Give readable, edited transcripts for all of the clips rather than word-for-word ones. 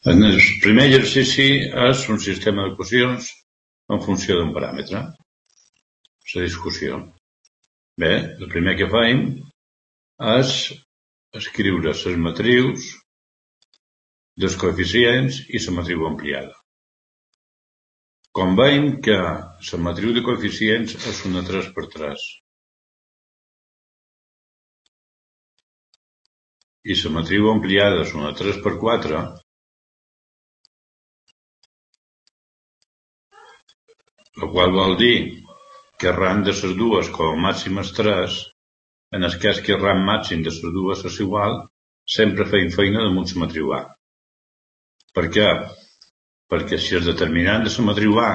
En el primer exercici és un sistema d'equacions en funció d'un paràmetre. La discussió. Bé, el primer que fem és escriure les matrius dels coeficients i la matriu ampliada. Com veiem que la matriu de coeficients és una 3x3 i la matriu ampliada és una 3x4, el qual vol dir que el rang de les dues com a màxim és 3, en el cas que el rang màxim de les dues és igual, sempre fem feina damunt la matriu A. Per què? Perquè si el determinant de la matriu A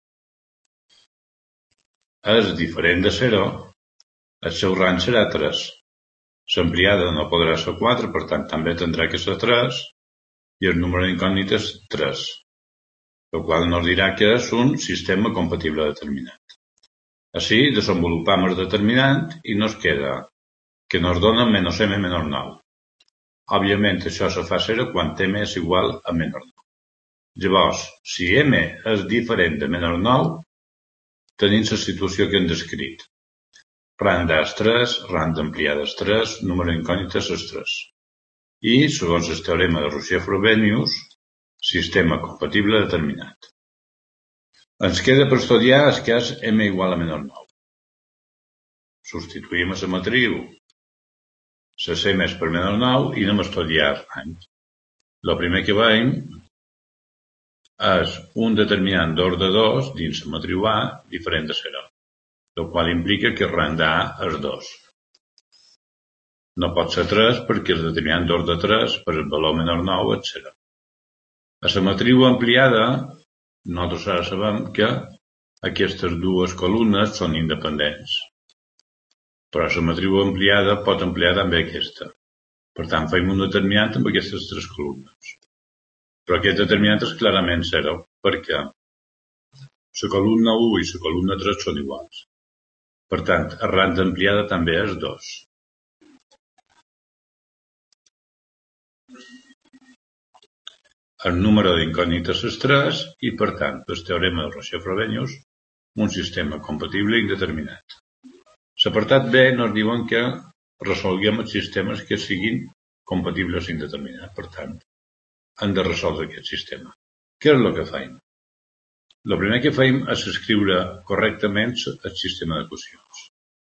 és diferent de 0, el seu rang serà 3. L'ampliada no podrà ser 4, per tant també tindrà que ser 3, i el número d'incògnit és 3, el qual ens dirà que és un sistema compatible determinat. Així desenvolupam el determinant i nos queda que nos dona menos m menor 9. Òbviament això se fa 0 quan m és igual a menor 9. Llavors, si m és diferent de menor 9, tenim la situació que hem descrit. Rang d'A és 3, rang d'ampliada és 3, número d'incògnites és 3. I, segons el teorema de Ricci-Frobenius, sistema compatible determinat. Ens queda per estudiar el cas m igual a menor 9. Substituïm a la matriu les m per menor 9 i anem a estudiar el rang. El primer que veiem és un determinant d'ordre 2 dins la matriu A diferent de 0, el qual implica que el rang d'A és 2. No pot ser 3 perquè el determinant d'ordre 3 per el valor menor 9 és 0. A la matriu ampliada, nosaltres ara sabem que aquestes dues columnes són independents. Però la matriu ampliada pot ampliar també aquesta. Per tant, fem un determinant amb aquestes tres columnes. Però aquest determinant és clarament 0, perquè la columna 1 i la columna 3 són iguals. Per tant, el rang d'ampliada també és 2. El número d'incògnites és 3 i, per tant, el teorema de Ricci-Frobenius, un sistema compatible i indeterminat. L'apartat B ens diuen que resolguem els sistemes que siguin compatibles i indeterminats. Per tant, hem de resoldre aquest sistema. Què és el que fem? El primer que fem és escriure correctament el sistema d'equacions.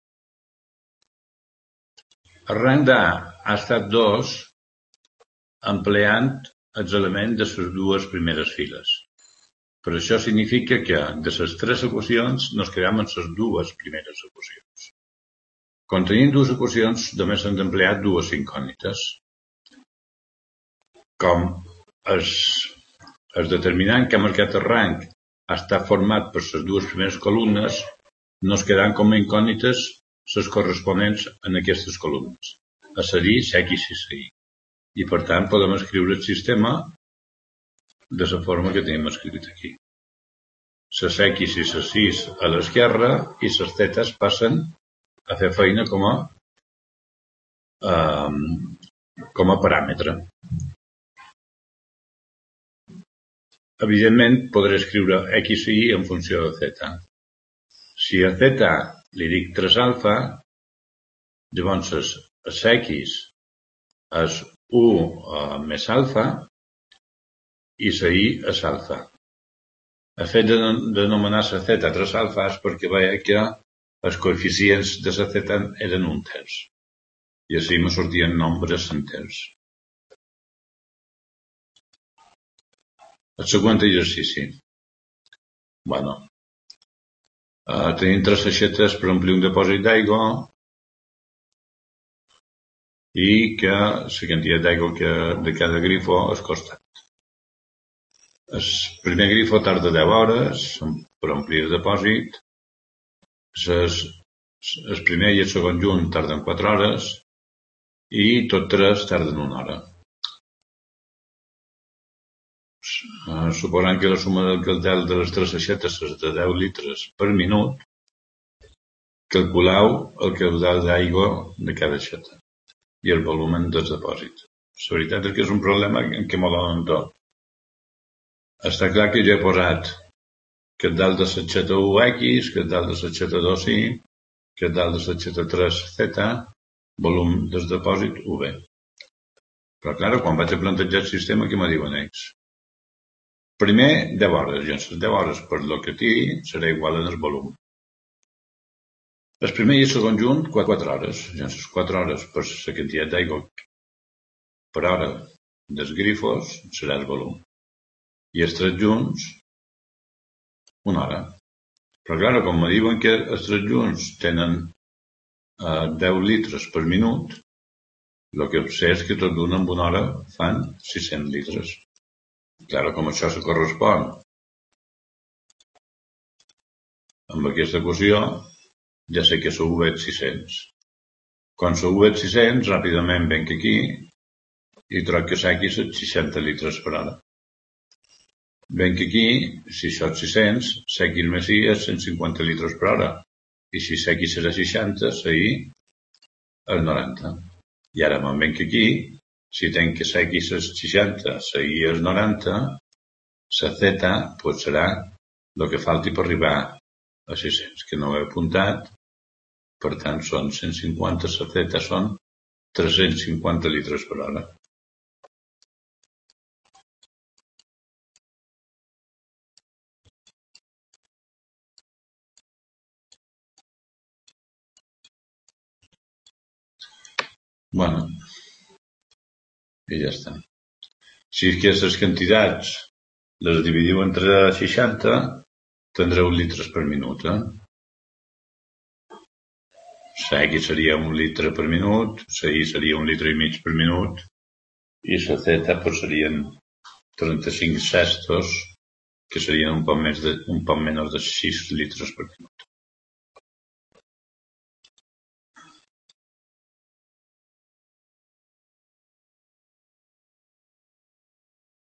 El rang d'A ha estat 2 empleant els elements de les dues primeres files. Per això significa que de les tres equacions nos quedem en les dues primeres equacions. Quan tenim dues equacions, només hem d'emplear dues incògnites. Com el determinant que ha marcat el rang ha estat format per les dues primeres columnes, nos quedan com a incògnites les corresponents en aquestes columnes, a dir, X i Y. I per tant podem escriure el sistema de la forma que tenim escrit aquí. Les X i les Y a l'esquerra i les tetes passen a fer feina com a paràmetre. Evidentment, podré escriure X i Y en funció de θ. Si a θ li dic 3 alfa, llavors les X és 1 més alfa i la Y és alfa. El fet de denominar la θ 3 alfa és perquè veia que els coeficients de la θ eren enters. I així me sortien nombres enters. El següent exercici. Tenim 3 aixetes per omplir un depòsit d'aigua i que la quantitat d'aigua de cada grifo és constant. El primer grifo tarda 10 hores per omplir el depòsit. El primer i el segon junt tarden 4 hores i tots 3 tarden 1 hora. Suposant que la suma del caudal de les 3 aixetes és de 10 litres per minut, calculeu el caudal d'aigua de cada aixeta i el volumen del depòsit. La veritat és que és un problema en què m'ho donen tot. Està clar que jo he posat que el dalt de l'aixeta 1X, que el dalt de l'aixeta 2Y, que el dalt de l'aixeta 3Z, volum del depòsit UV. Però, clar, quan vaig a plantejar el sistema, què me diuen ells? Primer, 10 hores. I en les 10 hores per lo que tingui serà igual en el volum. El primer i el segon junt, 4 hores. I en les 4 hores per la quantitat d'aigua per hora dels grifos serà el volum. I els 3 junts, 1 hora. Però, clar, com me diuen que els 3 junts tenen 10 litres per minut, el que sé és que tot d'un en 1 hora fan 600 litres. Clar, com això se correspon amb aquesta equació, ja sé que la UV és 600. Quan la UV és 600, ràpidament venc aquí i trobo que X és 60 litres per hora. Venc aquí, si això és 600, X més Y és 150 litres per hora. I si X serà 60, la Y és 90. I ara me'n venc aquí, si tenc que X és 60, la Y és 90, la Z pues serà el que falti per arribar a 600, que no ho he apuntat, per tant són 150, la Z són 350 litres per hora. Bueno, i ja està. Si aquestes quantitats les dividiu entre 60, tindreu litres per minut. La X seria 1 litre per minut, la Y seria 1 litre i mig per minut, i la Z pues, serien 35 sextos, que serien un poc menys de 6 litres per minut.